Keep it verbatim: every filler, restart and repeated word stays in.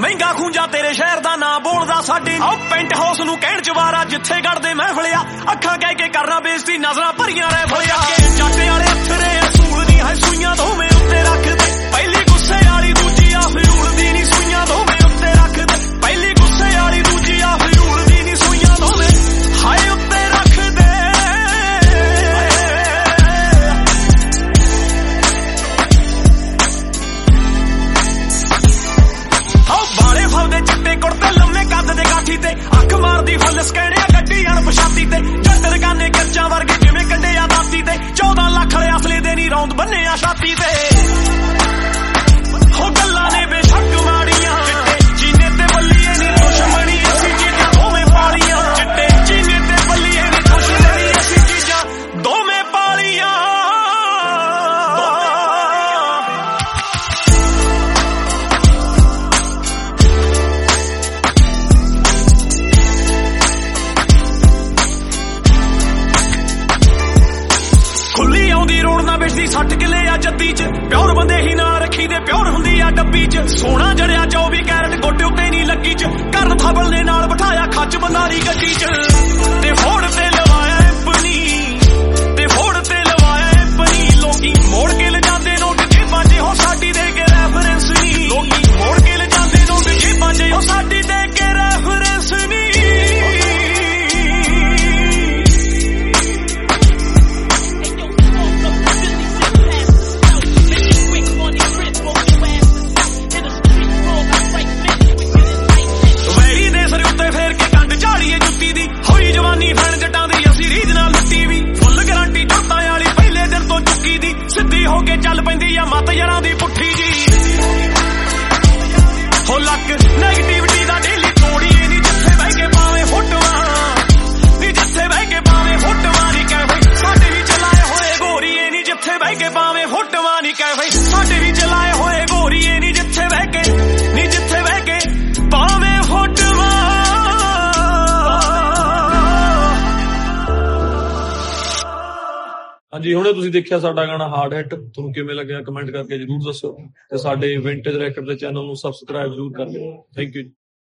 ਮਹਿੰਗਾ ਖੂੰਜਾ ਤੇਰੇ ਸ਼ਹਿਰ ਦਾ ਨਾਂ ਬੋਲਦਾ ਸਾਡੇ ਆਹ ਪੈਂਟ ਹਾਊਸ ਨੂੰ ਕਹਿਣ ਚਵਾਰਾ ਜਿੱਥੇ ਗੜਦੇ ਮਹਿਫਲਿਆ ਅੱਖਾਂ ਕਹਿ ਕੇ ਕਰਨਾ ਬੇਇੱਜ਼ਤੀ ਨਜ਼ਰਾਂ ਭਰੀਆਂ ਰਹਿ ਫਲਿਆ ਜੱਟੇ ਵਾਲੇ ਅਥਰੇ ਅਸੂਲ ਦੀ ਹੈ ਸੂਈਆਂ ਦੋਵੇਂ ਉੱਤੇ ਰੱਖਦੇ ਪਹਿਲੀ ਗੁੱਸੇ ਵਾਲੀ ਦੂਜੀ ਆ ਫਿਰੂਲ ਦੀ ਨਹੀਂ ਸੂਈਆਂ ਦੋਵੇਂ ਉੱਤੇ ਰੱਖਦੇ ਪਹਿਲੀ ਗੁੱਸੇ ਵਾਲੀ ਦੂਜੀ ਆ ਫਿਰੂਲ ਦੀ ਨਹੀਂ ਸੂਈਆਂ ਦੋਵੇਂ ਹਾਏ ਉੱਤੇ ਰੱਖਦੇ ਬਾਲੇ ਫਲਦੇ ਚਿੱਟੇ ਕੁੜਤੇ ਲੰਮੇ ਕੱਦ ਦੇ ਗਾਠੀ ਤੇ ਅੱਖ ਮਾਰਦੀ ਫੁੱਲ ਸਕੈਣਿਆ ਗੱਡੀ ਅਣਪਛਾਤੀ ਤੇ ਜੱਟ ਰਕਾਨੇ ਕੱਚਾਂ ਵਰਗੇ ਜਿਵੇਂ ਕੰਡਿਆ ਦਾਤੀ ਤੇ ਚੌਦਾਂ ਲੱਖ ਵਾਲੇ ਅਸਲੇ ਦੇ ਨੀ ਰੌਂਦ ਬੰਨਿਆ ਛਾਤੀ ਤੇ ਹੋ ਗੱਲਾਂ ਨੇ ਬੇਸ਼ੱਕ ਮਾੜੀਆਂ ਚਿੱਟੇ ਚੀਨੇ ਤੇ ਬੱਲੀਏ ਨੀ ਦੁਸ਼ਮਣੀ ਅਸੀਂ ਚੀਜ਼ਾਂ ਦੋਵੇਂ ਪਾਲੀਆਂ ਚਿੱਟੇ ਚੀਨੇ ਤੇ ਬੱਲੀਏ ਨੀ ਦੁਸ਼ਮਣੀ ਅਸੀਂ ਚੀਜ਼ਾਂ ਦੋਵੇਂ ਪਾਲੀਆਂ ਖੁੱਲੀ ਆਉਂਦੀ ਰੋਡ ਨਾ ਵੇਚਦੀ ਸੱਠ ਕਿੱਲੇ ਆ ਜੱਦੀ ਚ ਪਿਓਰ ਬੰਦੇ ਹੀ ਨਾਲ ਰੱਖੀ ਦੇ ਪਿਓਰ ਹੁੰਦੀ ਆ ਡੱਬੀ ਚ ਸੋਨਾ ਜੜਿਆ ਚੌਵੀ ਕੈਰਟ ਗੋਡੇ ਉੱਤੇ ਨਹੀਂ ਲੱਗੀ ਚ ਕਰਨ ਥਾਬਲ ਦੇ ਨਾਲ ਬਿਠਾਇਆ ਖੱਚ ਬੰਦਾਰੀ ਗੱਡੀ ਚ ਤੇ ਫੋੜ ਤੇ ਲਵਾਇਆ ਐਪਨੀ ਤੇ ਫੋੜ ਤੇ ਲਵਾਇਆ ਐਪਨੀ ਲੋਕੀ ਮੋੜ ਕੇ ਲਿਜਾਂਦੇ ਨੋਟ ਜੇਬਾਂ ਚ ਹੋ ਸਾਡੀ ਦੇ ਕੇ ਰੈਫਰੈਂਸ ਨਹੀਂ ਲੋਕੀ ਮੋੜ ਕੇ ਲਿਜਾਂਦੇ ਨੋਟ ਜੇਬਾਂ ਚ ਹੋ ਸਾਡੀ ਦੇ ਕੇ ਰੈਫਰੈਂਸ ਨਹੀਂ ਹੋਈ ਜਵਾਨੀ ਫੈਨ ਜੱਟਾਂ ਦੀ ਅਸੀਂ ਰੀਝ ਨਾਲ ਲੁੱਟੀ ਵੀ ਫੁੱਲ ਗਰੰਟੀ ਝੋਟਾਂ ਵਾਲੀ ਪਹਿਲੇ ਦਿਨ ਤੋਂ ਚੁੱਕੀ ਦੀ ਸਿੱਧੀ ਹੋ ਕੇ ਚੱਲ ਪੈਂਦੀ ਆ ਮੱਤ ਯਾਰਾਂ ਦੀ ਪੁੱਠੀ ਜੀ ਹੋ ਲੱਕ ਨੈਗੇਟਿਵਿਟੀ ਦਾ ਡੇਲੀ ਤੋੜੀਏ ਨੀ ਜਿੱਥੇ ਬਹਿ ਕੇ ਪਾਵੇਂ ਫੋਟੋਆਂ ਨੀ ਜਿੱਥੇ ਬਹਿ ਕੇ ਪਾਵੇਂ ਫੋਟੋਆਂ ਨੀ ਕਹਿ ਬਈ ਸਾਡੇ ਵੀ ਚਲਾਏ ਹੋਏ ਗੋਰੀਏ ਨੀ ਜਿੱਥੇ ਬਹਿ ਕੇ ਪਾਵੇਂ ਫੋਟੋਆਂ ਨੀ ਕਹਿ ਬਈ ਸਾਡੇ ਵੀ ਚਲਾਏ ਹੋਏ ਗੋਰੀਏ ਨੀ ਜਿੱਥੇ ਬਹਿ ਕੇ ਨੀ ਜਿੱਥੇ ਬਹਿ ਕੇ ਪਾਵੇਂ ਫੋਟੋਆਂ ਹਾਂਜੀ ਹੁਣੇ ਤੁਸੀਂ ਦੇਖਿਆ ਸਾਡਾ ਗਾਣਾ ਹਾਰਡ ਹਿੱਟ ਤੁਹਾਨੂੰ ਕਿਵੇਂ ਲੱਗਿਆ ਕਮੈਂਟ ਕਰਕੇ ਜਰੂਰ ਦੱਸਿਓ ਤੇ ਸਾਡੇ ਵਿੰਟੇਜ ਰੈਕਡ ਦੇ ਚੈਨਲ ਨੂੰ ਸਬਸਕ੍ਰਾਈਬ ਜਰੂਰ ਕਰ ਲਿਓ ਥੈਂਕ ਯੂ।